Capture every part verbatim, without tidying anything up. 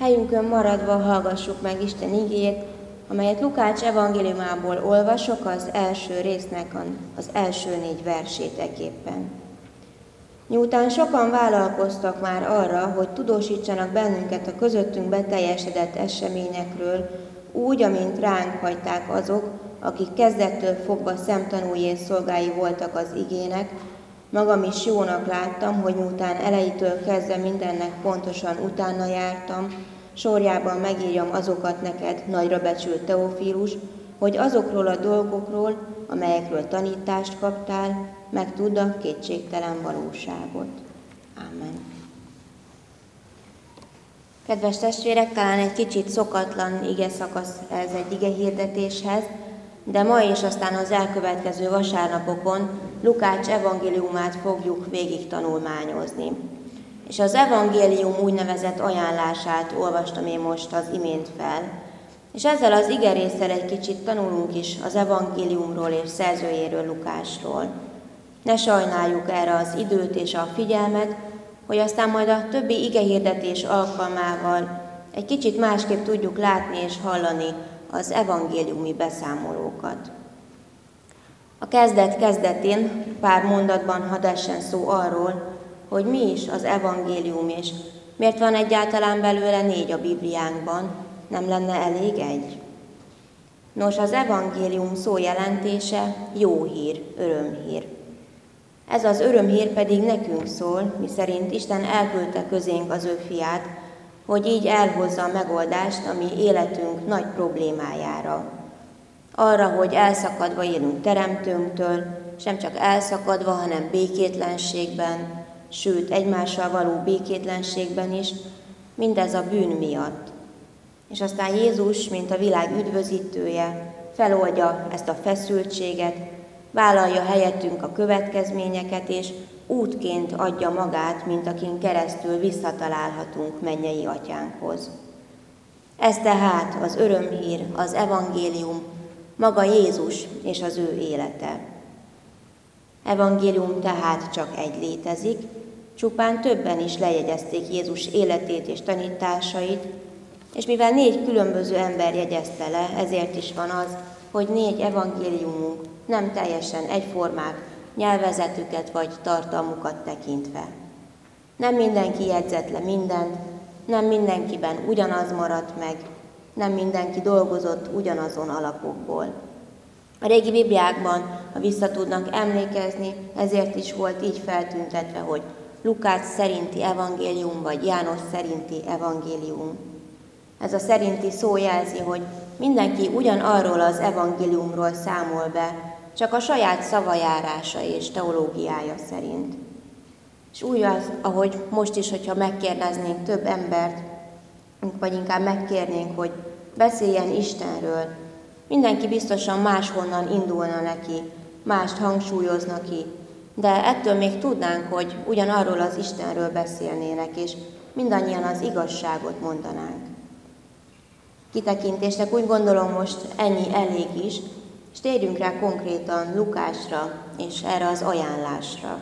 Helyünkön maradva hallgassuk meg Isten igéjét, amelyet Lukács evangéliumából olvasok, az első résznek az első négy verséteképpen. Miután sokan vállalkoztak már arra, hogy tudósítsanak bennünket a közöttünk beteljesedett eseményekről, úgy, amint ránk hagyták azok, akik kezdettől fogva szemtanúi és szolgái voltak az igének, magam is jónak láttam, hogy miután elejétől kezdve mindennek pontosan utána jártam, sorjában megírjam azokat neked, nagyra becsült Teofílus, hogy azokról a dolgokról, amelyekről tanítást kaptál, megtudd a kétségtelen valóságot. Ámen. Kedves testvérek, talán egy kicsit szokatlan ige szakasz ez egy ige hirdetéshez, de ma és aztán az elkövetkező vasárnapokon Lukács evangéliumát fogjuk végig tanulmányozni. És az evangélium úgynevezett ajánlását olvastam én most az imént fel. És ezzel az igerésszel egy kicsit tanulunk is az evangéliumról és szerzőjéről, Lukásról. Ne sajnáljuk erre az időt és a figyelmet, hogy aztán majd a többi igehirdetés alkalmával egy kicsit másképp tudjuk látni és hallani az evangéliumi beszámolókat. A kezdet kezdetén pár mondatban hadd essen szó arról, hogy mi is az evangélium, és miért van egyáltalán belőle négy a Bibliánkban, nem lenne elég egy? Nos, az evangélium szó jelentése jó hír, örömhír. Ez az örömhír pedig nekünk szól, miszerint Isten elküldte közénk az ő fiát, hogy így elhozza a megoldást a mi életünk nagy problémájára. Arra, hogy elszakadva élünk teremtőnktől, sem csak elszakadva, hanem békétlenségben, sőt egymással való békétlenségben is, mindez a bűn miatt. És aztán Jézus, mint a világ üdvözítője, feloldja ezt a feszültséget, vállalja helyettünk a következményeket, és útként adja magát, mint akin keresztül visszatalálhatunk mennyei atyánkhoz. Ez tehát az örömhír, az evangélium, maga Jézus és az ő élete. Evangélium tehát csak egy létezik, csupán többen is lejegyezték Jézus életét és tanításait, és mivel négy különböző ember jegyezte le, ezért is van az, hogy négy evangéliumunk nem teljesen egyformák, nyelvezetüket vagy tartalmukat tekintve. Nem mindenki jegyzett le mindent, nem mindenkiben ugyanaz maradt meg, nem mindenki dolgozott ugyanazon alapokból. A régi Bibliákban, ha vissza tudnak emlékezni, ezért is volt így feltüntetve, hogy Lukács szerinti evangélium vagy János szerinti evangélium. Ez a szerinti szó jelzi, hogy mindenki ugyanarról az evangéliumról számol be, csak a saját szavajárása és teológiája szerint. És úgy az, ahogy most is, hogyha megkérdeznénk több embert, vagy inkább megkérnénk, hogy beszéljen Istenről, mindenki biztosan máshonnan indulna neki, mást hangsúlyozna ki, de ettől még tudnánk, hogy ugyanarról az Istenről beszélnének, és mindannyian az igazságot mondanánk. Kitekintésnek úgy gondolom most ennyi elég is, és térjünk rá konkrétan Lukásra és erre az ajánlásra.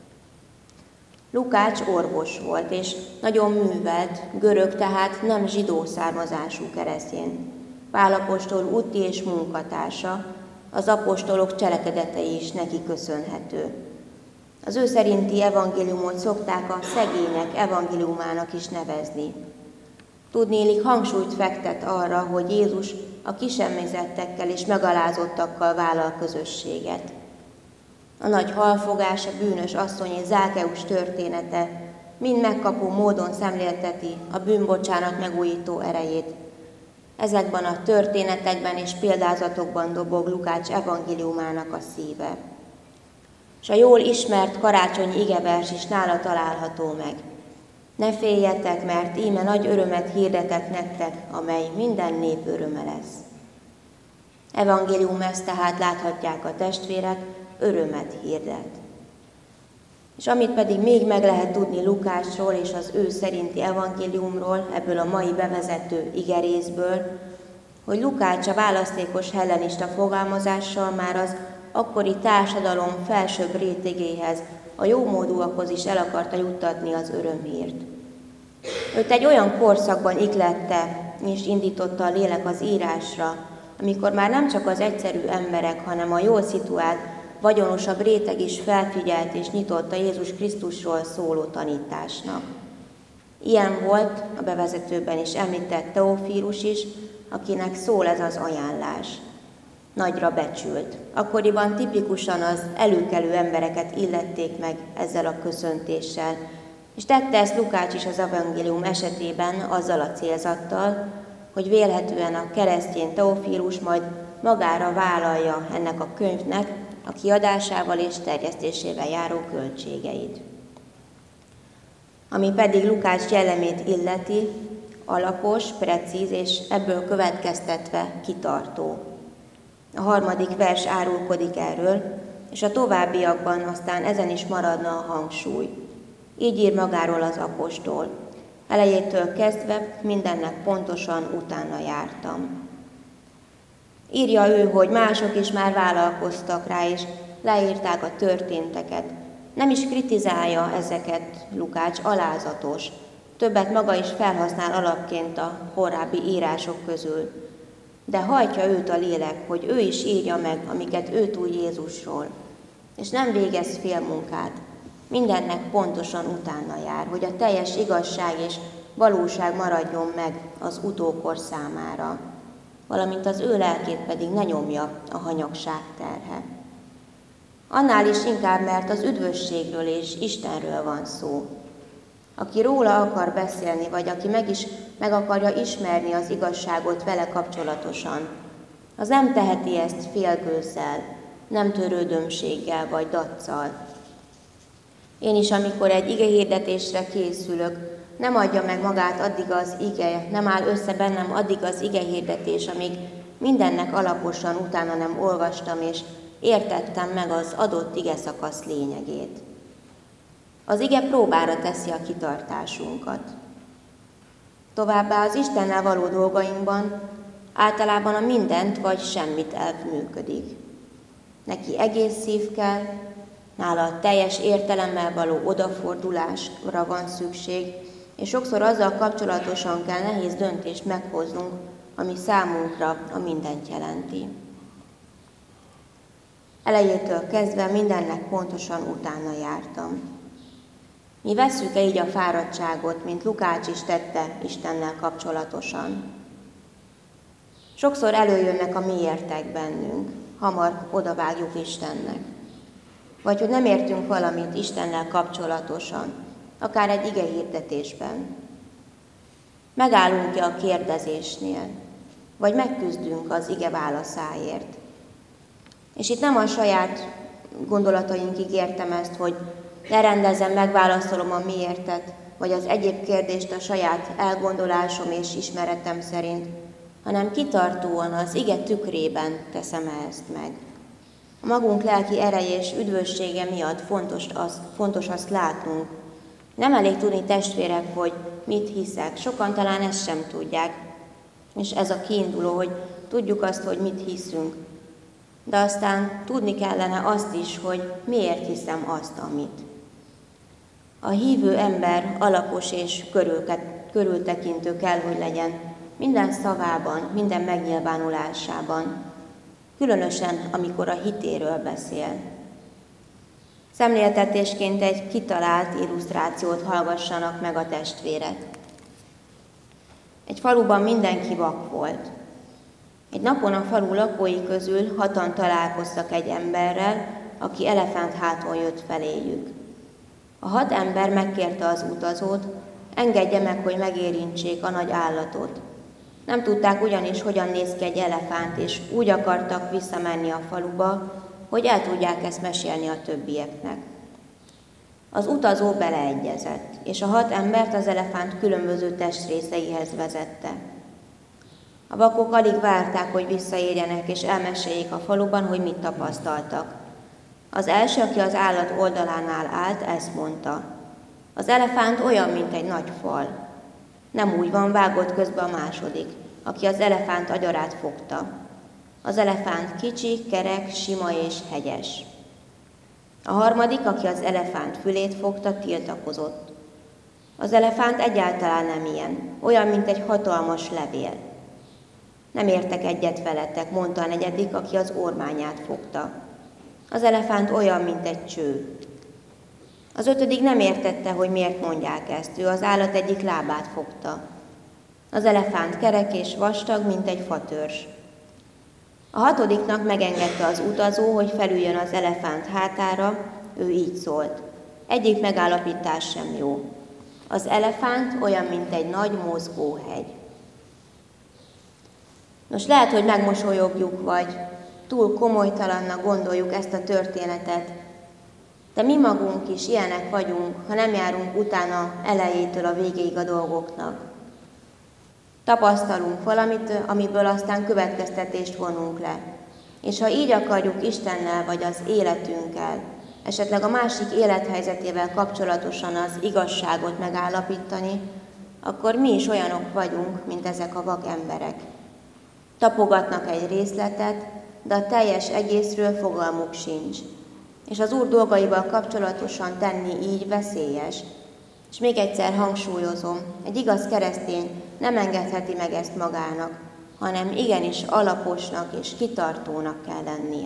Lukács orvos volt, és nagyon művelt, görög, tehát nem zsidó származású keresztény. Pál apostol úti és munkatársa, az apostolok cselekedetei is neki köszönhető. Az ő szerinti evangéliumot szokták a szegények evangéliumának is nevezni. Tudnélik hangsúlyt fektet arra, hogy Jézus a kisemmizettekkel és megalázottakkal vállal közösséget. A nagy halfogás, a bűnös asszony és Zákeus története mind megkapó módon szemlélteti a bűnbocsánat megújító erejét. Ezekben a történetekben és példázatokban dobog Lukács evangéliumának a szíve. És a jól ismert karácsonyi igevers is nála található meg. Ne féljetek, mert íme nagy örömet hirdetek nektek, amely minden nép öröme lesz. Evangélium ezt tehát láthatják a testvérek, örömet hirdet. És amit pedig még meg lehet tudni Lukásról és az ő szerinti evangéliumról, ebből a mai bevezető igerészből, hogy Lukács a választékos hellenista fogalmazással már az akkori társadalom felsőbb rétegéhez, a jómódúakhoz is el akarta juttatni az örömhírt. Őt egy olyan korszakban ihlette és indította a lélek az írásra, amikor már nem csak az egyszerű emberek, hanem a jól szituált, vagyonosabb réteg is felfigyelt és nyitott a Jézus Krisztusról szóló tanításnak. Ilyen volt a bevezetőben is említett Teofílus is, akinek szól ez az ajánlás. Nagyra becsült. Akkoriban tipikusan az előkelő embereket illették meg ezzel a köszöntéssel, és tette ezt Lukács is az evangélium esetében azzal a célzattal, hogy vélhetően a keresztény Teofílus majd magára vállalja ennek a könyvnek a kiadásával és terjesztésével járó költségeit. Ami pedig Lukács jellemét illeti, alapos, precíz és ebből következtetve kitartó. A harmadik vers árulkodik erről, és a továbbiakban aztán ezen is maradna a hangsúly. Így ír magáról az apostol. Elejétől kezdve mindennek pontosan utána jártam. Írja ő, hogy mások is már vállalkoztak rá, és leírták a történteket. Nem is kritizálja ezeket Lukács, alázatos. Többet maga is felhasznál alapként a korábbi írások közül. De hajtja őt a lélek, hogy ő is írja meg, amiket ő tud Jézusról. És nem végez félmunkát. Mindennek pontosan utána jár, hogy a teljes igazság és valóság maradjon meg az utókor számára, valamint az ő lelkét pedig ne nyomja a hanyagság terhe. Annál is inkább, mert az üdvösségről és Istenről van szó. Aki róla akar beszélni, vagy aki meg is meg akarja ismerni az igazságot vele kapcsolatosan, az nem teheti ezt félgőzzel, nem törődömséggel vagy daccal. Én is, amikor egy igehirdetésre készülök, nem adja meg magát addig az ige, nem áll össze bennem addig az igehirdetés, amíg mindennek alaposan utána nem olvastam, és értettem meg az adott ige szakasz lényegét. Az ige próbára teszi a kitartásunkat. Továbbá az Istennel való dolgainkban általában a mindent vagy semmit elv működik. Neki egész szív kell, nála a teljes értelemmel való odafordulásra van szükség, és sokszor azzal kapcsolatosan kell nehéz döntést meghoznunk, ami számunkra a mindent jelenti. Elejétől kezdve mindennek pontosan utána jártam. Mi vesszük-e így a fáradtságot, mint Lukács is tette Istennel kapcsolatosan? Sokszor előjönnek a miértek bennünk, hamar odavágjuk Istennek. Vagy hogy nem értünk valamit Istennel kapcsolatosan, akár egy igehirdetésben. Megállunk-e a kérdezésnél, vagy megküzdünk az ige válaszáért. És itt nem a saját gondolatainkig értem ezt, hogy lerendezem, megválaszolom a miértet, vagy az egyéb kérdést a saját elgondolásom és ismeretem szerint, hanem kitartóan az ige tükrében teszem ezt meg. A magunk lelki ereje és üdvössége miatt fontos, az, fontos azt látnunk. Nem elég tudni, testvérek, hogy mit hiszek. Sokan talán ezt sem tudják. És ez a kiinduló, hogy tudjuk azt, hogy mit hiszünk. De aztán tudni kellene azt is, hogy miért hiszem azt, amit. A hívő ember alapos és körültekintő kell, hogy legyen minden szavában, minden megnyilvánulásában. Különösen, amikor a hitéről beszél. Szemléltetésként egy kitalált illusztrációt hallgassanak meg a testvérek. Egy faluban mindenki vak volt. Egy napon a falu lakói közül hatan találkoztak egy emberrel, aki elefántháton jött feléjük. A hat ember megkérte az utazót, engedje meg, hogy megérintsék a nagy állatot. Nem tudták ugyanis, hogyan néz ki egy elefánt, és úgy akartak visszamenni a faluba, hogy el tudják ezt mesélni a többieknek. Az utazó beleegyezett, és a hat embert az elefánt különböző testrészeihez vezette. A vakok alig várták, hogy visszaérjenek, és elmeséljék a faluban, hogy mit tapasztaltak. Az első, aki az állat oldalánál állt, ezt mondta. Az elefánt olyan, mint egy nagy fal. Nem úgy van, vágott közbe a második, aki az elefánt agyarát fogta. Az elefánt kicsi, kerek, sima és hegyes. A harmadik, aki az elefánt fülét fogta, tiltakozott. Az elefánt egyáltalán nem ilyen, olyan, mint egy hatalmas levél. Nem értek egyet veletek, mondta a negyedik, aki az ormányát fogta. Az elefánt olyan, mint egy cső. Az ötödik nem értette, hogy miért mondják ezt, ő az állat egyik lábát fogta. Az elefánt kerek és vastag, mint egy fatörzs. A hatodiknak megengedte az utazó, hogy felüljön az elefánt hátára, ő így szólt. Egyik megállapítás sem jó. Az elefánt olyan, mint egy nagy mozgó hegy. Nos, lehet, hogy megmosolyogjuk, vagy túl komolytalannak gondoljuk ezt a történetet, de mi magunk is ilyenek vagyunk, ha nem járunk utána elejétől a végéig a dolgoknak. Tapasztalunk valamit, amiből aztán következtetést vonunk le. És ha így akarjuk Istennel vagy az életünkkel, esetleg a másik élethelyzetével kapcsolatosan az igazságot megállapítani, akkor mi is olyanok vagyunk, mint ezek a vak emberek. Tapogatnak egy részletet, de a teljes egészről fogalmuk sincs. És az Úr dolgaival kapcsolatosan tenni így veszélyes. És még egyszer hangsúlyozom, egy igaz keresztény nem engedheti meg ezt magának, hanem igenis alaposnak és kitartónak kell lennie.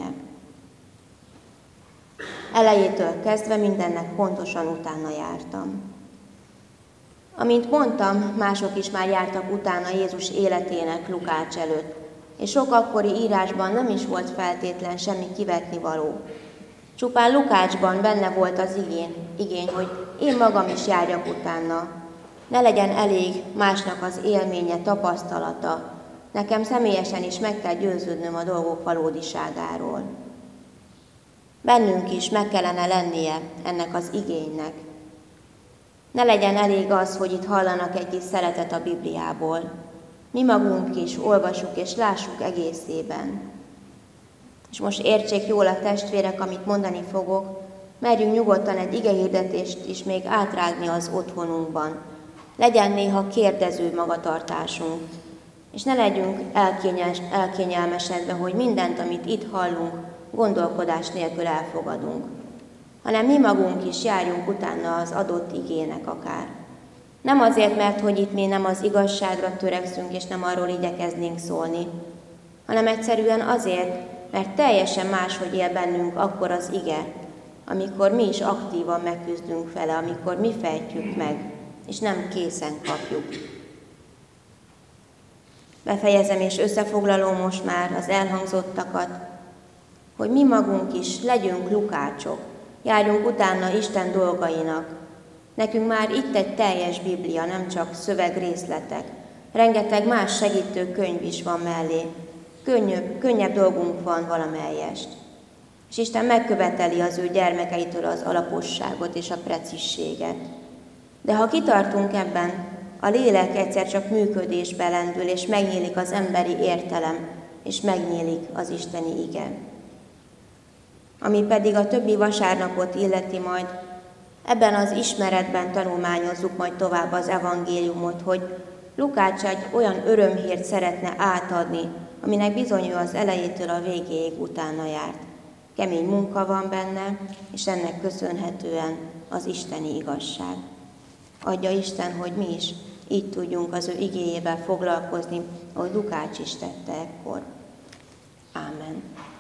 Elejétől kezdve mindennek pontosan utána jártam. Amint mondtam, mások is már jártak utána Jézus életének Lukács előtt, és sok akkori írásban nem is volt feltétlen semmi kivetnivaló. Csupán Lukácsban benne volt az igény, igény, hogy én magam is járjak utána. Ne legyen elég másnak az élménye, tapasztalata. Nekem személyesen is meg kell győződnöm a dolgok valódiságáról. Bennünk is meg kellene lennie ennek az igénynek. Ne legyen elég az, hogy itt hallanak egy kis szeletet a Bibliából. Mi magunk is olvassuk és lássuk egészében. És most értsék jól a testvérek, amit mondani fogok, merjünk nyugodtan egy igehirdetést is még átrágni az otthonunkban. Legyen néha kérdező magatartásunk, és ne legyünk elkényes, elkényelmesedve, hogy mindent, amit itt hallunk, gondolkodás nélkül elfogadunk, hanem mi magunk is járjunk utána az adott igének akár. Nem azért, mert hogy itt mi nem az igazságra törekszünk, és nem arról igyekeznénk szólni, hanem egyszerűen azért, mert teljesen máshogy él bennünk akkor az ige, amikor mi is aktívan megküzdünk vele, amikor mi fejtjük meg, és nem készen kapjuk. Befejezem és összefoglalom most már az elhangzottakat, hogy mi magunk is legyünk lukácsok, járjunk utána Isten dolgainak. Nekünk már itt egy teljes Biblia, nem csak szövegrészletek. Rengeteg más segítő könyv is van mellé. Könnyebb, könnyebb dolgunk van valamelyest. És Isten megköveteli az ő gyermekeitől az alaposságot és a precízséget. De ha kitartunk ebben, a lélek egyszer csak működésbe lendül, és megnyílik az emberi értelem, és megnyílik az isteni ige. Ami pedig a többi vasárnapot illeti majd, ebben az ismeretben tanulmányozzuk majd tovább az evangéliumot, hogy Lukács egy olyan örömhírt szeretne átadni, aminek bizony ő az elejétől a végéig utána járt. Kemény munka van benne, és ennek köszönhetően az isteni igazság. Adja Isten, hogy mi is így tudjunk az ő igéjével foglalkozni, ahogy Lukács is tette ekkor. Ámen.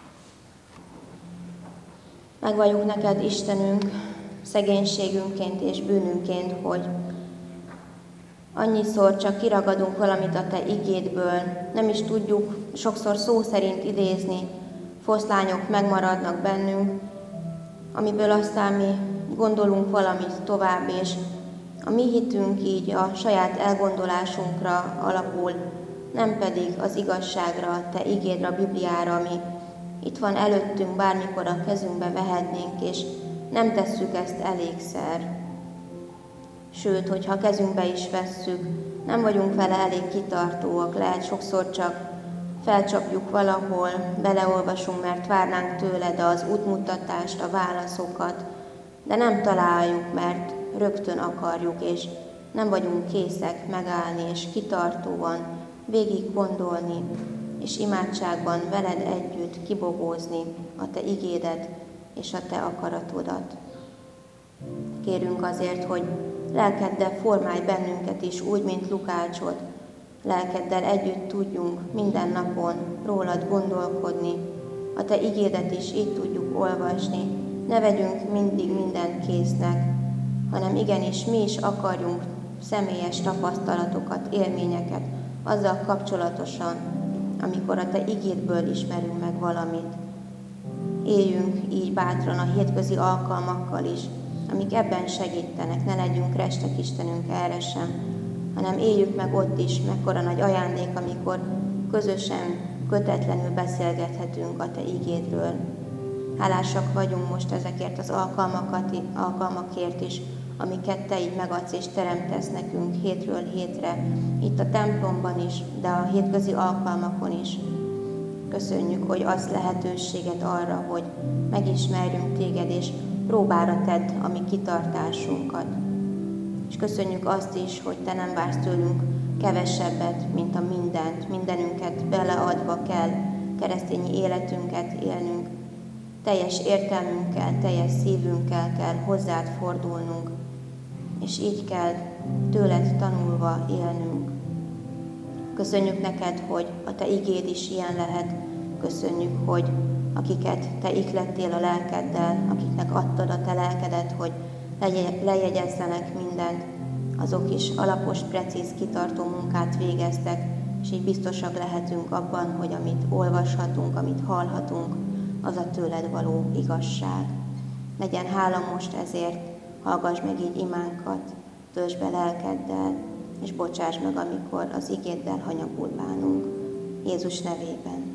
Megvalljuk neked, Istenünk, szegénységünként és bűnünként, hogy annyiszor csak kiragadunk valamit a te igédből, nem is tudjuk sokszor szó szerint idézni, foszlányok megmaradnak bennünk, amiből aztán mi gondolunk valamit tovább, és a mi hitünk így a saját elgondolásunkra alapul, nem pedig az igazságra, a te igédre, a Bibliára, ami itt van előttünk, bármikor a kezünkbe vehetnénk, és nem tesszük ezt elégszer. Sőt, hogyha a kezünkbe is vesszük, nem vagyunk vele elég kitartóak, lehet sokszor csak felcsapjuk valahol, beleolvasunk, mert várnánk tőled az útmutatást, a válaszokat, de nem találjuk, mert rögtön akarjuk, és nem vagyunk készek megállni, és kitartóan végig gondolni, és imádságban veled együtt kibogózni a te igédet és a te akaratodat. Kérünk azért, hogy lelkeddel formálj bennünket is úgy, mint Lukácsot. Lelkeddel együtt tudjunk minden napon rólad gondolkodni, a te igédet is így tudjuk olvasni. Ne vegyünk mindig mindent késznek, hanem igenis mi is akarjunk személyes tapasztalatokat, élményeket azzal kapcsolatosan, amikor a te igédből ismerünk meg valamit. Éljünk így bátran a hétközi alkalmakkal is, amik ebben segítenek, ne legyünk restek Istenünk erre sem, hanem éljük meg ott is, mekkora nagy ajándék, amikor közösen, kötetlenül beszélgethetünk a te igédről. Hálásak vagyunk most ezekért az alkalmakat, alkalmakért is, amiket te így megadsz és teremtesz nekünk hétről hétre, itt a templomban is, de a hétközi alkalmakon is. Köszönjük, hogy adsz lehetőséget arra, hogy megismerjünk téged, és próbára tedd a mi kitartásunkat. És köszönjük azt is, hogy te nem vársz tőlünk kevesebbet, mint a mindent, mindenünket beleadva kell keresztényi életünket élnünk. Teljes értelmünkkel, teljes szívünkkel kell hozzád fordulnunk, és így kell tőled tanulva élnünk. Köszönjük neked, hogy a te igéd is ilyen lehet. Köszönjük, hogy akiket te ihlettél a lelkeddel, akiknek adtad a te lelkedet, hogy lejegyezzenek mindent, azok is alapos, precíz, kitartó munkát végeztek, és így biztosak lehetünk abban, hogy amit olvashatunk, amit hallhatunk, az a tőled való igazság. Legyen hála most ezért, hallgass meg így imánkat, töltsd be lelkeddel, és bocsáss meg, amikor az igéddel hanyagul bánunk. Jézus nevében.